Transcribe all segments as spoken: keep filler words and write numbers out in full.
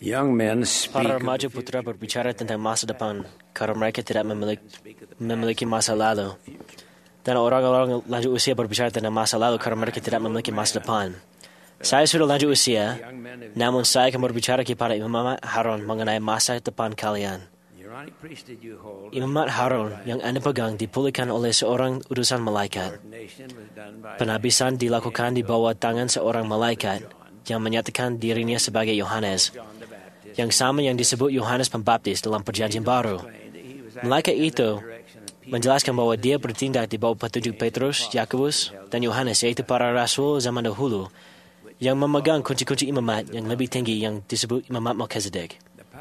Young men speak Para of remaja putra berbicara tentang masa depan karena mereka tidak memiliki, memiliki masa lalu. Dan orang-orang lanjut usia berbicara tentang masa lalu karena mereka tidak memiliki masa depan. Saya sudah lanjut usia, namun saya akan berbicara kepada Imam Harun mengenai masa depan kalian. Imam Harun yang Anda pegang dipulihkan oleh seorang utusan malaikat. Penabisan dilakukan di bawah tangan seorang malaikat yang menyatakan dirinya sebagai Yohanes, yang sama yang disebut Yohanes Pembaptis dalam Perjanjian Baru. Malaikat itu menjelaskan bahwa dia bertindak di bawah petunjuk Petrus, Yakobus, dan Yohanes, yaitu para rasul zaman dahulu, yang memegang kunci-kunci imamat yang lebih tinggi yang disebut imamat Melchizedek.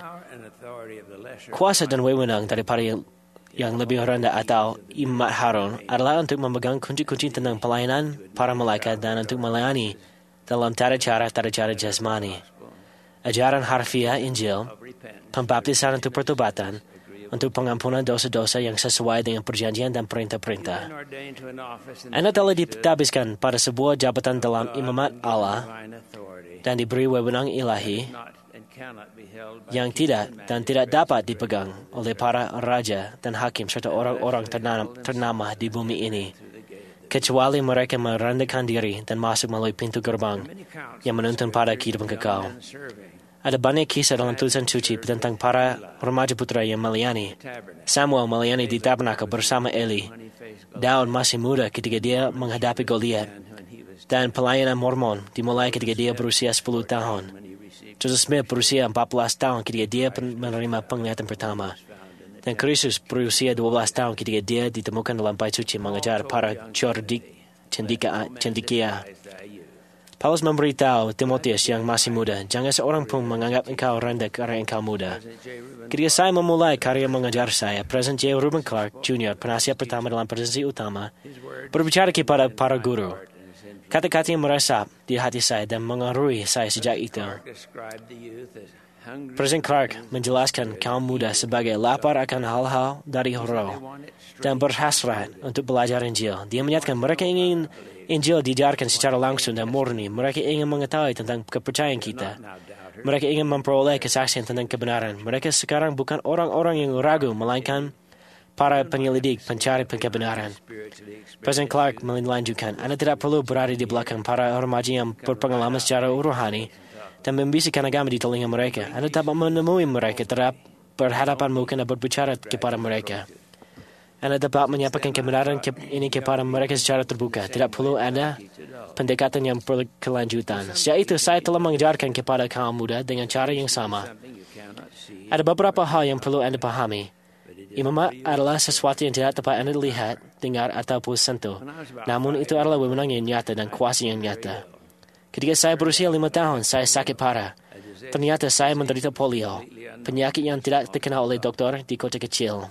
Kuasa dan wewenang daripada yang, yang lebih rendah atau imamat Harun adalah untuk memegang kunci-kunci tentang pelayanan para malaikat dan untuk melayani dalam tata cara tata cara jasmani. Ajaran harfiah Injil, pembaptisan untuk pertobatan, untuk pengampunan dosa-dosa yang sesuai dengan perjanjian dan perintah-perintah. Anda telah ditabiskan pada sebuah jabatan dalam imamat Allah dan diberi wewenang ilahi yang tidak dan tidak dapat dipegang oleh para raja dan hakim serta orang-orang ternama di bumi ini, kecuali mereka merendahkan diri dan masuk melalui pintu gerbang yang menuntun pada kehidupan kekal. Ada banyak kisah dalam tulisan suci tentang para remaja putra yang melayani. Samuel melayani di tabernakel bersama Eli. Daud masih muda ketika dia menghadapi Goliat. Dan pelayanan Mormon dimulai ketika dia berusia sepuluh tahun. Joseph Smith berusia empat belas tahun ketika dia menerima penglihatan pertama. Dan Kristus berusia dua belas tahun ketika dia ditemukan dalam bait suci mengajar para cordik cendekia. Paulus memberitahu Timotius yang masih muda, jangan seorang pun menganggap engkau rendah karena engkau muda. Ketika saya memulai karya mengajar saya, Presiden J. Reuben Clark Junior, penasihat pertama dalam presidensi utama, berbicara kepada para guru. Kata-kata yang meresap di hati saya dan mengaruhi saya sejak itu. Presiden Clark menjelaskan kaum muda sebagai lapar akan hal-hal dari roh dan berhasrat untuk belajar Injil. Dia menyatakan mereka ingin Injil diajarkan secara langsung dan murni. Mereka ingin mengetahui tentang kepercayaan kita. Mereka ingin memperoleh kesaksian tentang kebenaran. Mereka sekarang bukan orang-orang yang ragu, melainkan para penyelidik pencari kebenaran. Presiden Clark melanjutkan, Anda tidak perlu berada di belakang para remaja yang berpengalaman secara rohani dan membisikkan agama di telinga mereka. Anda dapat menemui mereka, terhadap berhadapan mungkin dan berbicara kepada mereka. Anda dapat menyampaikan kebenaran ini kepada mereka secara terbuka. Tidak perlu ada pendekatan yang berkelanjutan. Sejak itu, saya telah mengajarkan kepada kaum muda dengan cara yang sama. Ada beberapa hal yang perlu Anda pahami. Imamat adalah sesuatu yang tidak dapat Anda lihat, dengar, ataupun sentuh. Namun itu adalah wewenang yang nyata dan kuasa yang nyata. Ketika saya berusia lima tahun, saya sakit parah. Ternyata saya menderita polio, penyakit yang tidak dikenal oleh dokter di kota kecil.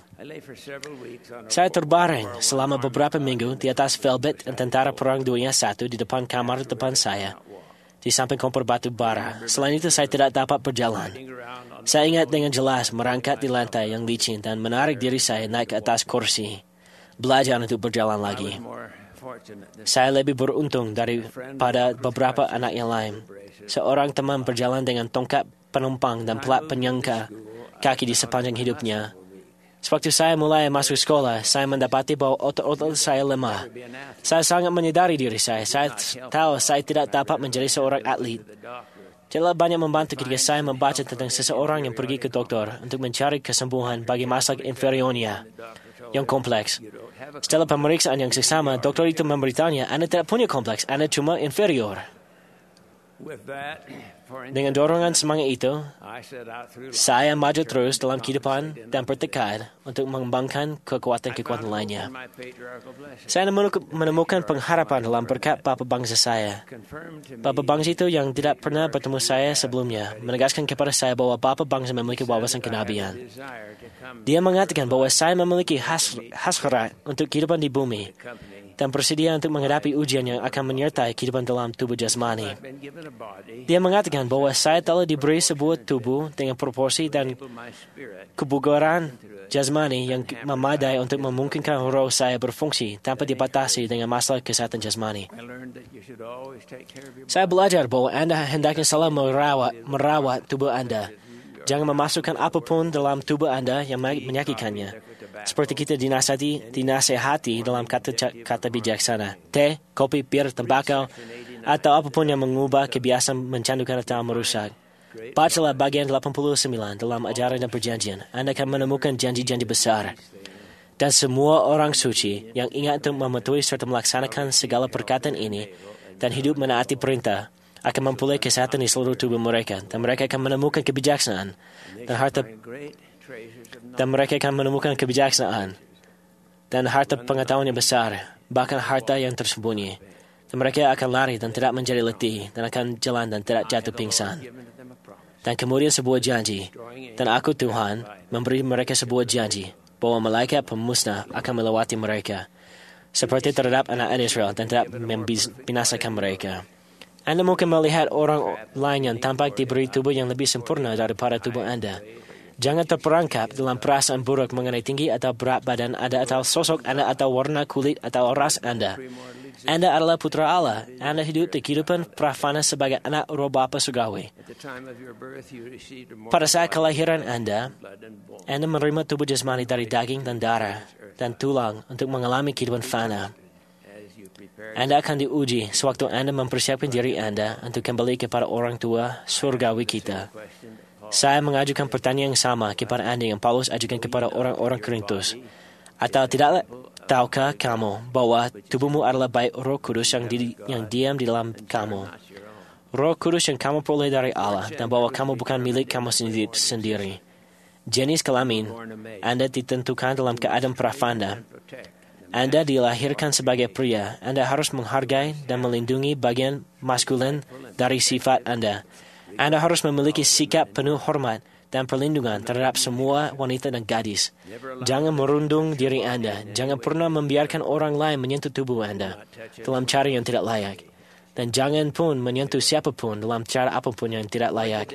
Saya terbaring selama beberapa minggu di atas velvet dan tentara perang dunia satu di depan kamar depan saya, di samping kompor batu bara. Selain itu, saya tidak dapat berjalan. Saya ingat dengan jelas merangkak di lantai yang licin dan menarik diri saya naik ke atas kursi, belajar untuk berjalan lagi. Saya lebih beruntung daripada beberapa anak yang lain. Seorang teman berjalan dengan tongkat penumpang dan plat penyangga kaki di sepanjang hidupnya. Sewaktu saya mulai masuk sekolah, saya mendapati bahwa otot-otot saya lemah. Saya sangat menyadari diri saya. Saya tahu saya tidak dapat menjadi seorang atlet. Telah banyak membantu ketika saya membaca tentang seseorang yang pergi ke dokter untuk mencari kesembuhan bagi masalah inferiornya yang kompleks. Setelah pemeriksaan yang seksama, dokter itu memberitahunya, Anda tidak punya kompleks, Anda cuma inferior. Dengan dorongan semangat itu, saya maju terus dalam kehidupan dan bertekad untuk mengembangkan kekuatan-kekuatan lainnya. Saya menemukan pengharapan dalam berkat Bapa bangsa saya. Bapa bangsa itu yang tidak pernah bertemu saya sebelumnya, menegaskan kepada saya bahwa Bapa bangsa memiliki wawasan kenabian. Dia mengatakan bahwa saya memiliki hasrat untuk kehidupan di bumi, dan bersedia untuk menghadapi ujian yang akan menyertai kehidupan dalam tubuh jasmani. Dia mengatakan bahwa saya telah diberi sebuah tubuh dengan proporsi dan kebugaran jasmani yang memadai untuk memungkinkan roh saya berfungsi tanpa dibatasi dengan masalah kesehatan jasmani. Saya belajar bahwa Anda hendaknya selalu merawat, merawat tubuh Anda. Jangan memasukkan apapun dalam tubuh Anda yang menyakitkannya. Seperti kita dinasihati, dinasihati dalam kata, kata bijaksana. Teh, kopi, bir, tembakau, atau apapun yang mengubah kebiasaan mencandukan atau merusak. Bacalah bagian delapan puluh sembilan dalam ajaran dan perjanjian. Anda akan menemukan janji-janji besar. Dan semua orang suci yang ingat untuk mematuhi serta melaksanakan segala perkataan ini dan hidup menaati perintah akan memperoleh kesehatan di seluruh tubuh mereka. Dan mereka akan menemukan kebijaksanaan dan harta dan mereka akan menemukan kebijaksanaan dan harta pengetahuan yang besar, bahkan harta yang tersembunyi. Dan mereka akan lari dan tidak menjadi letih, dan akan jalan dan tidak jatuh pingsan. Dan kemudian sebuah janji, dan aku Tuhan memberi mereka sebuah janji, bahwa malaikat pemusnah akan melewati mereka, seperti terhadap anak-anak Israel, dan tidak membinasakan mereka. Anda mungkin melihat orang lain yang tampak diberi tubuh yang lebih sempurna daripada tubuh Anda. Jangan terperangkap dalam perasaan buruk mengenai tinggi atau berat badan Anda atau sosok Anda atau warna kulit atau ras Anda. Anda adalah putra Allah. Anda hidup di kehidupan prafana sebagai anak roh Bapa surgawi. Pada saat kelahiran Anda, Anda menerima tubuh jasmani dari daging dan darah dan tulang untuk mengalami kehidupan fana. Anda akan diuji sewaktu Anda mempersiapkan diri Anda untuk kembali kepada orang tua surgawi kita. Saya mengajukan pertanyaan yang sama kepada Anda yang Paulus ajukan kepada orang-orang Korintus. Atau tidak tahukah kamu bahwa tubuhmu adalah baik Roh Kudus yang, di, yang diam di dalam kamu? Roh Kudus yang kamu peroleh dari Allah dan bahwa kamu bukan milik kamu sendiri. Jenis kelamin Anda ditentukan dalam keadaan prafanda. Anda dilahirkan sebagai pria. Anda harus menghargai dan melindungi bagian maskulin dari sifat Anda. Anda harus memiliki sikap penuh hormat dan perlindungan terhadap semua wanita dan gadis. Jangan merundung diri Anda. Jangan pernah membiarkan orang lain menyentuh tubuh Anda dalam cara yang tidak layak. Dan jangan pun menyentuh siapapun dalam cara apapun yang tidak layak.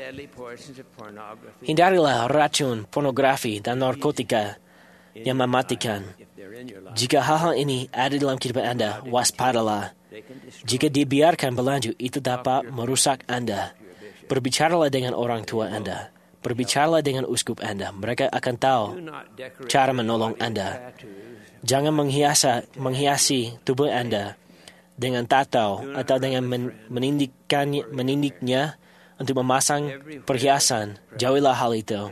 Hindarilah racun, pornografi, dan narkotika yang mematikan. Jika hal-hal ini ada dalam kehidupan Anda, waspadalah. Jika dibiarkan berlanjut, itu dapat merusak Anda. Berbicaralah dengan orang tua Anda. Berbicaralah dengan uskup Anda. Mereka akan tahu cara menolong Anda. Jangan menghiasa, menghiasi tubuh Anda dengan tato atau dengan men, menindikkannya, menindiknya untuk memasang perhiasan. Jauhilah hal itu.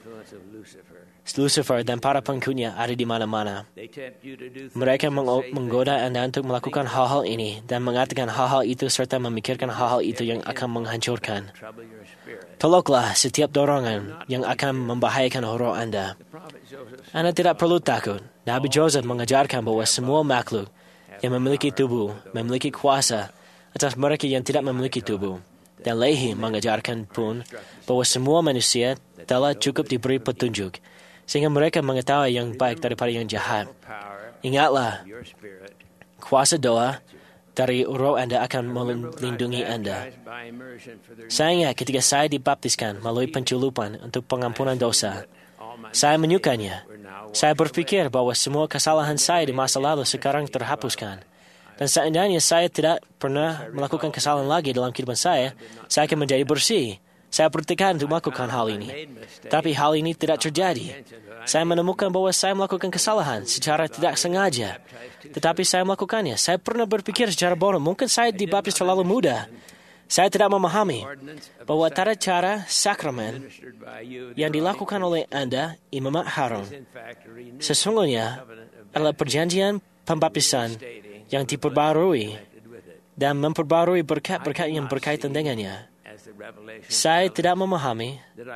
Lucifer dan para pengikutnya ada di mana-mana. Mereka menggoda Anda untuk melakukan hal-hal ini dan mengatakan hal-hal itu serta memikirkan hal-hal itu yang akan menghancurkan. Tolaklah setiap dorongan yang akan membahayakan roh Anda. Anda tidak perlu takut. Nabi Joseph mengajarkan bahwa semua makhluk yang memiliki tubuh memiliki kuasa atas mereka yang tidak memiliki tubuh. Dan Lehi mengajarkan pun bahwa semua manusia telah cukup diberi petunjuk sehingga mereka mengetahui yang baik daripada yang jahat. Ingatlah, kuasa doa dari roh Anda akan melindungi Anda. Saya ingat ketika saya dibaptiskan melalui penculupan untuk pengampunan dosa. Saya menyukainya. Saya berpikir bahwa semua kesalahan saya di masa lalu sekarang terhapuskan. Dan seandainya saya tidak pernah melakukan kesalahan lagi dalam kehidupan saya, saya akan menjadi bersih. Saya bertekad untuk melakukan hal ini. Tapi hal ini tidak terjadi. Saya menemukan bahwa saya melakukan kesalahan secara tidak sengaja. Tetapi saya melakukannya. Saya pernah berpikir secara bodoh, mungkin saya dibaptis terlalu muda. Saya tidak memahami bahwa tata cara sakramen yang dilakukan oleh Anda, Imam Harun, sesungguhnya adalah perjanjian pembaptisan yang diperbarui dan memperbarui berkat-berkat yang berkaitan dengannya. Saya tidak memahami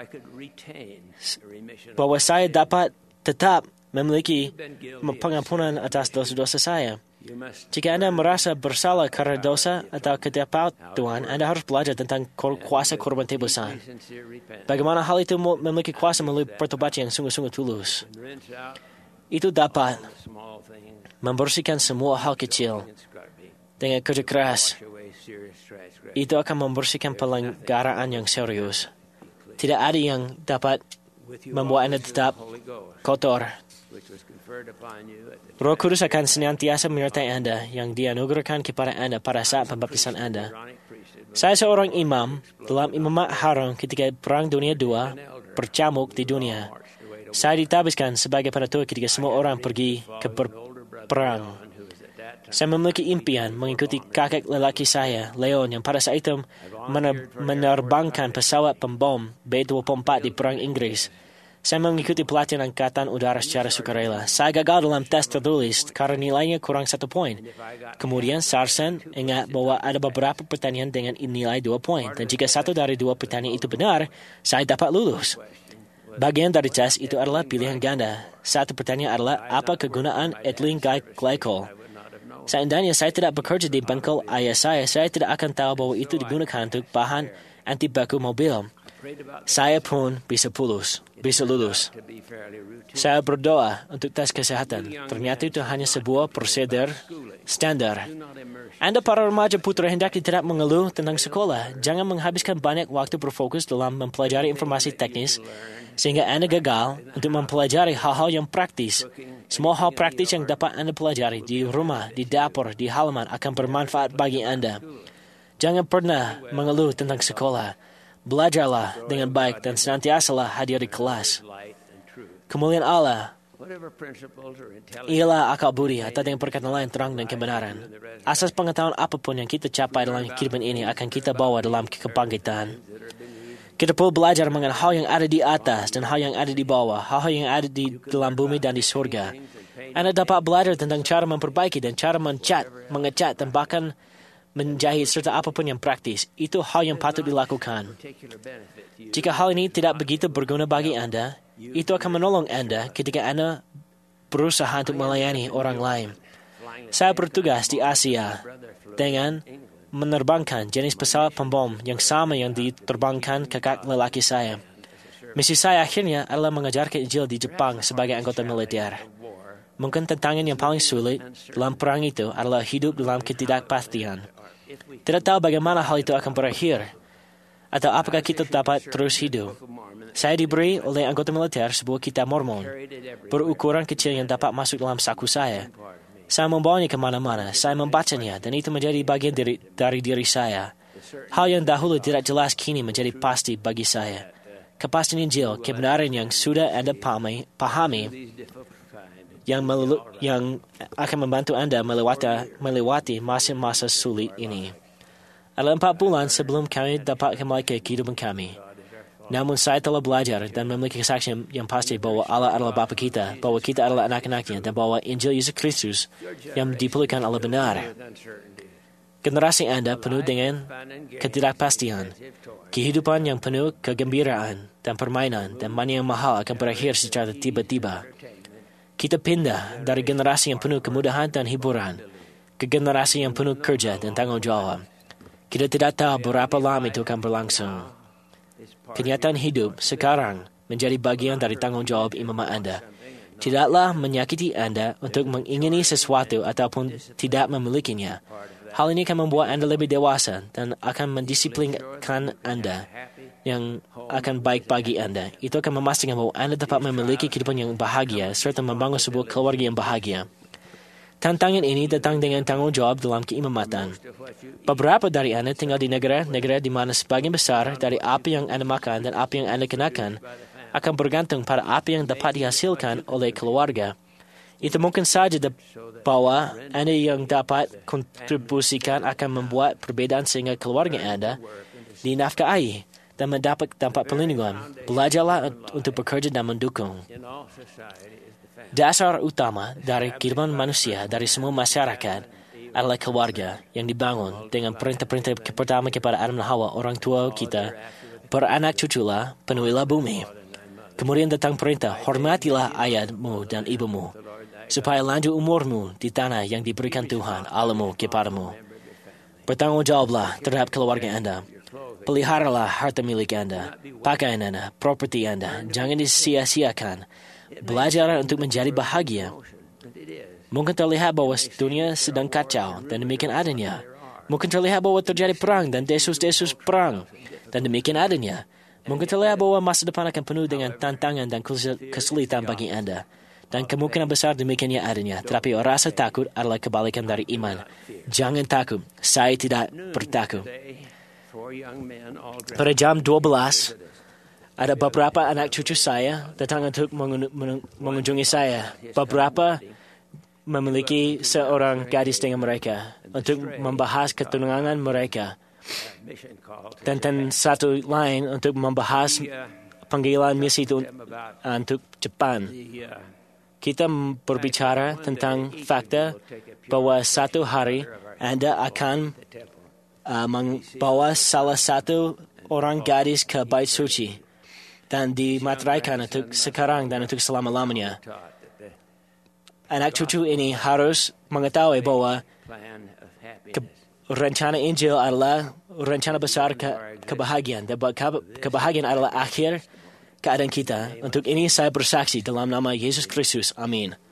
bahwa saya dapat tetap memiliki pengampunan atas dosa-dosa saya. Jika Anda merasa bersalah karena dosa atau ketidakpatuhan, Anda harus belajar tentang kuasa korban tebusan. Bagaimana hal itu memiliki kuasa melalui pertobatan yang sungguh-sungguh tulus. Itu dapat membersihkan semua hal kecil dengan kerja keras. Itu akan membersihkan pelanggaran yang serius. Tidak ada yang dapat membuat Anda tetap kotor. Roh Kudus akan senantiasa menyertai Anda yang dianugerahkan kepada Anda pada saat pembaptisan Anda. Saya seorang imam dalam imamat Harun ketika Perang Dunia Dua bercamuk di dunia. Saya ditabiskan sebagai penatua ketika semua orang pergi ke berperang. Saya memiliki impian mengikuti kakek lelaki saya, Leon, yang pada saat itu menerbangkan pesawat pembom B dua puluh empat di Perang Inggris. Saya mengikuti pelatihan Angkatan Udara secara sukarela. Saya gagal dalam tes tertulis karena nilainya kurang satu poin. Kemudian Sarsen ingat bahwa ada beberapa pertanyaan dengan nilai dua poin. Dan jika satu dari dua pertanyaan itu benar, saya dapat lulus. Bagian dari tes itu adalah pilihan ganda. Satu pertanyaan adalah apa kegunaan ethylene glycol. Seandainya saya tidak bekerja di bengkel ayah saya, saya tidak akan tahu bahwa itu digunakan untuk bahan anti baku mobil. Saya pun bisa lulus, bisa lulus. Saya berdoa untuk tes kesehatan. Ternyata itu hanya sebuah prosedur standar. Anda para remaja putra hendaknya tidak mengeluh tentang sekolah. Jangan menghabiskan banyak waktu berfokus dalam mempelajari informasi teknis sehingga Anda gagal untuk mempelajari hal-hal yang praktis. Semua hal praktis yang dapat Anda pelajari di rumah, di dapur, di halaman akan bermanfaat bagi Anda. Jangan pernah mengeluh tentang sekolah. Belajarlah dengan baik dan senantiasalah hadir di kelas. Kemuliaan Allah ialah akal budi atau dengan perkataan lain terang dan kebenaran. Asas pengetahuan apapun yang kita capai dalam kehidupan ini akan kita bawa dalam kebangkitan. Kita perlu belajar mengenai hal yang ada di atas dan hal yang ada di bawah, hal yang ada di dalam bumi dan di surga. Anda dapat belajar tentang cara memperbaiki dan cara mencat, mengecat dan bahkan menjahit serta apapun yang praktis. Itu hal yang patut dilakukan. Jika hal ini tidak begitu berguna bagi Anda, itu akan menolong Anda ketika Anda berusaha untuk melayani orang lain. Saya bertugas di Asia dengan menerbangkan jenis pesawat pembom yang sama yang diterbangkan kakak lelaki saya. Misi saya akhirnya adalah mengajarkan Injil di Jepang sebagai anggota militer. Mungkin tantangan yang paling sulit dalam perang itu adalah hidup dalam ketidakpastian. Tidak tahu bagaimana hal itu akan berakhir, atau apakah kita dapat terus hidup. Saya diberi oleh anggota militer sebuah kitab Mormon, berukuran kecil yang dapat masuk dalam saku saya. Saya membawanya kemana-mana, saya membacanya, dan itu menjadi bagian dari, dari diri saya. Hal yang dahulu tidak jelas kini menjadi pasti bagi saya. Kepastian Injil, kebenaran yang sudah Anda pahami, pahami Yang, melu, yang akan membantu Anda melewati, melewati masa-masa sulit ini. Adalah empat bulan sebelum kami dapat kembali ke kehidupan kami. Namun saya telah belajar dan memiliki kesaksian yang pasti bahwa Allah adalah Bapa kita, bahwa kita adalah anak-anaknya, dan bahwa Injil Yesus Kristus yang dipulihkan Allah benar. Generasi Anda penuh dengan ketidakpastian, kehidupan yang penuh kegembiraan dan permainan, dan money yang mahal akan berakhir secara tiba-tiba. Kita pindah dari generasi yang penuh kemudahan dan hiburan ke generasi yang penuh kerja dan tanggung jawab. Kita tidak tahu berapa lama itu akan berlangsung. Kenyataan hidup sekarang menjadi bagian dari tanggung jawab imamat Anda. Tidaklah menyakiti Anda untuk mengingini sesuatu ataupun tidak memilikinya. Hal ini akan membuat Anda lebih dewasa dan akan mendisiplinkan Anda yang akan baik bagi Anda. Itu akan memastikan bahwa Anda dapat memiliki kehidupan yang bahagia serta membangun sebuah keluarga yang bahagia. Tantangan ini datang dengan tanggung jawab dalam keimamatan. Beberapa dari Anda tinggal di negara-negara di mana sebagian besar dari apa yang Anda makan dan apa yang Anda kenakan akan bergantung pada apa yang dapat dihasilkan oleh keluarga. Itu mungkin saja bahwa Anda yang dapat kontribusikan akan membuat perbedaan sehingga keluarga Anda dinafkahi dan mendapat tempat perlindungan. Belajarlah untuk bekerja dan mendukung. Dasar utama dari kehidupan manusia dari semua masyarakat adalah keluarga yang dibangun dengan perintah-perintah pertama kepada Adam dan Hawa, orang tua kita. Beranak cuculah, penuhilah bumi. Kemudian datang perintah, hormatilah ayahmu dan ibumu, supaya lanjut umurmu di tanah yang diberikan Tuhan Allahmu kepadamu. Bertanggungjawablah terhadap keluarga Anda. Peliharalah harta milik Anda, pakaian Anda, properti Anda. Jangan disia-siakan. belajar untuk menjadi bahagia. Mungkin terlihat bahwa dunia sedang kacau dan demikian adanya. Mungkin terlihat bahwa terjadi perang dan desus-desus perang dan demikian adanya. Mungkin terlihat bahwa masa depan akan penuh dengan tantangan dan kesulitan bagi anda. Dan kemungkinan besar demikiannya adanya. Tetapi rasa takut adalah kebalikan dari iman. Jangan takut. Saya tidak bertakut. Pada jam dua belas, ada beberapa anak cucu saya datang untuk mengunjungi saya. Beberapa memiliki seorang gadis dengan mereka untuk membahas ketunangan mereka. Dan, dan satu lain untuk membahas panggilan misi itu untuk Jepan. Kita berbicara tentang fakta bahwa satu hari Anda akan uh, membawa salah satu orang gadis ke bait suci dan dimateraikan untuk sekarang dan untuk selama-lamanya. Anak cucu ini harus mengetahui bahwa ke, rencana Injil adalah rencana besar ke, kebahagiaan. Dan ke, kebahagiaan adalah akhir keadaan kita. Untuk ini saya bersaksi dalam nama Yesus Kristus. Amin.